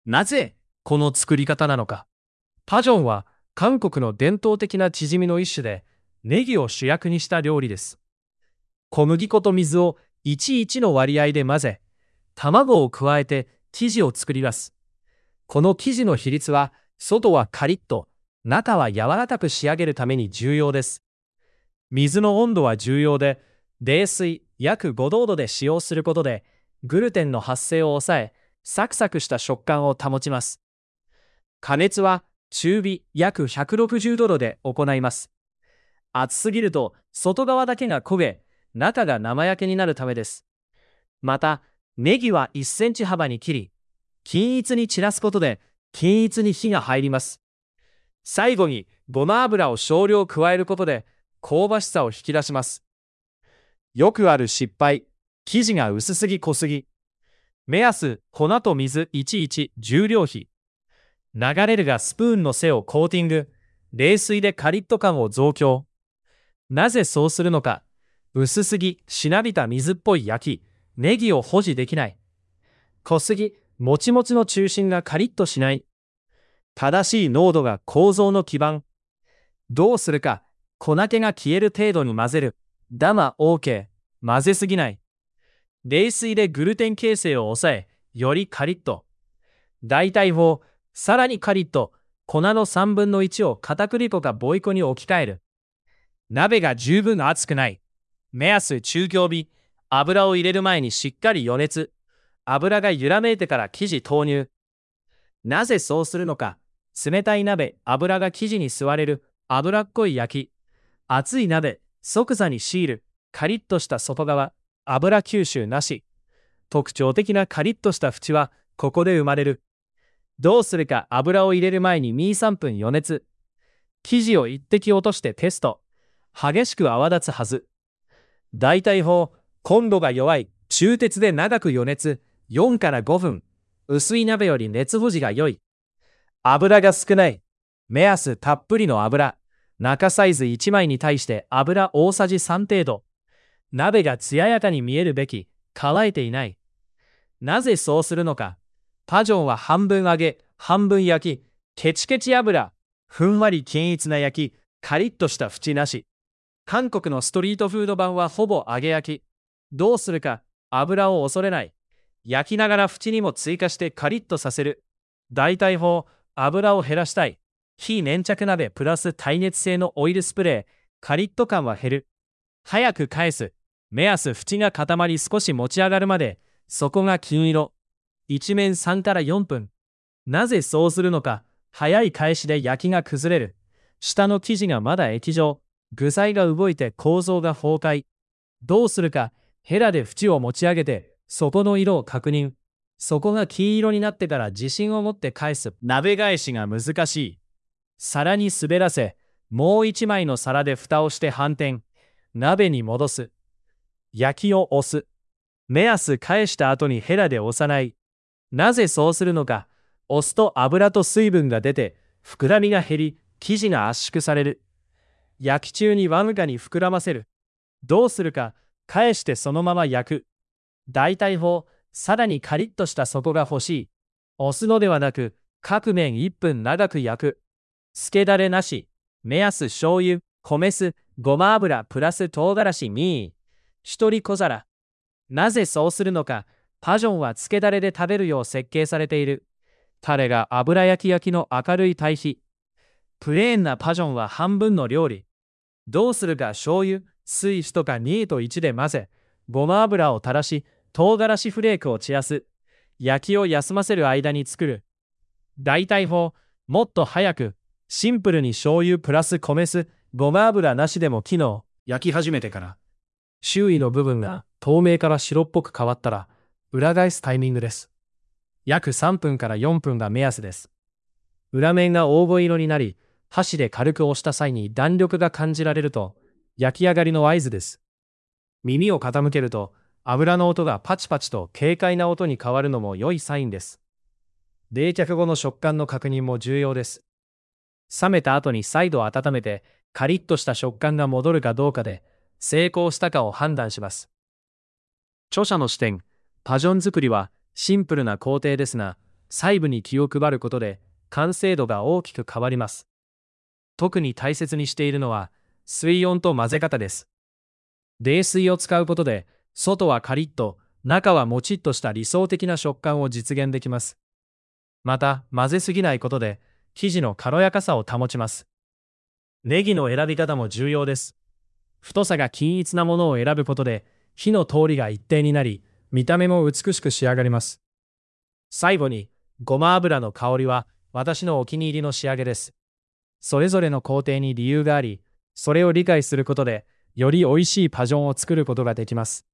なぜこの作り方なのか。パジョンは韓国の伝統的なチヂミの一種で、ネギを主役にした料理です。小麦粉と水を1:1の割合で混ぜ、卵を加えて生地を作ります。この生地の比率は、外はカリッと、中は柔らかく仕上げるために重要です。水の温度は重要で、冷水約5度で使用することで、グルテンの発生を抑え、サクサクした食感を保ちます。加熱は中火約160度で行います。熱すぎると外側だけが焦げ、中が生焼けになるためです。また、ネギは1センチ幅に切り、均一に散らすことで均一に火が入ります。最後にごま油を少量加えることで香ばしさを引き出します。よくある失敗、生地が薄すぎ濃すぎ。目安、粉と水11重量比。流れるがスプーンの背をコーティング。冷水でカリッと感を増強。なぜそうするのか。薄すぎ、しなびた水っぽい焼き。ネギを保持できない。濃すぎ、もちもちの中心がカリッとしない。正しい濃度が構造の基盤。どうするか。粉気が消える程度に混ぜる。ダマ OK。混ぜすぎない。冷水でグルテン形成を抑え、よりカリッと。代替法、さらにカリッと、粉の3分の1を片栗粉かボイコに置き換える。鍋が十分熱くない。目安中強火。油を入れる前にしっかり予熱。油が揺らめいてから生地投入。なぜそうするのか。冷たい鍋、油が生地に吸われる。脂っこい焼き。熱い鍋、即座にシール。カリッとした外側。油吸収なし。特徴的なカリッとした縁はここで生まれる。どうするか。油を入れる前に2、3分予熱。生地を一滴落としてテスト。激しく泡立つはず。代替法、コンロが弱い。中鉄で長く予熱。4から5分。薄い鍋より熱保持が良い。油が少ない。目安たっぷりの油。中サイズ1枚に対して油大さじ3程度。鍋が艶やかに見えるべき。乾いていない。なぜそうするのか。パジョンは半分揚げ、半分焼き。ケチケチ油。ふんわり均一な焼き。カリッとした縁なし。韓国のストリートフード版はほぼ揚げ焼き。どうするか。油を恐れない。焼きながら縁にも追加してカリッとさせる。代替法、油を減らしたい。非粘着鍋プラス耐熱性のオイルスプレー。カリッと感は減る。早く返す。目安縁が固まり少し持ち上がるまで、底が金色。一面3から4分。なぜそうするのか。早い返しで焼きが崩れる。下の生地がまだ液状。具材が動いて構造が崩壊。どうするか。ヘラで縁を持ち上げて、底の色を確認。底が金色になってから自信を持って返す。鍋返しが難しい。皿に滑らせ、もう一枚の皿で蓋をして反転。鍋に戻す。焼きを押す。目安返した後にヘラで押さない。なぜそうするのか。押すと油と水分が出て、膨らみが減り、生地が圧縮される。焼き中にわずかに膨らませる。どうするか。返してそのまま焼く。代替法、さらにカリッとした底が欲しい。押すのではなく、各面1分長く焼く。漬けだれなし。目安醤油、米酢、ごま油プラス唐辛子ミー。一人小皿。なぜそうするのか。パジョンは漬けだれで食べるよう設計されている。タレが油焼きの明るい対比。プレーンなパジョンは半分の料理。どうするか。醤油、水とか2と1で混ぜ、ごま油を垂らし、唐辛子フレークを散らす。焼きを休ませる間に作る。代替法、もっと早く、シンプルに醤油プラス米酢、ごま油なしでも機能。焼き始めてから、周囲の部分が透明から白っぽく変わったら、裏返すタイミングです。約3分から4分が目安です。裏面が黄金色になり、箸で軽く押した際に弾力が感じられると、焼き上がりの合図です。耳を傾けると、油の音がパチパチと軽快な音に変わるのも良いサインです。冷却後の食感の確認も重要です。冷めた後に再度温めて、カリッとした食感が戻るかどうかで、成功したかを判断します。著者の視点、パジョン作りはシンプルな工程ですが、 細部に気を配ることで完成度が大きく変わります。特に大切にしているのは水温と混ぜ方です。冷水を使うことで外はカリッと中はもちっとした理想的な食感を実現できます。また混ぜすぎないことで生地の軽やかさを保ちます。ネギの選び方も重要です。太さが均一なものを選ぶことで火の通りが一定になり、見た目も美しく仕上がります。最後にごま油の香りは私のお気に入りの仕上げです。それぞれの工程に理由があり、それを理解することでより美味しいパジョンを作ることができます。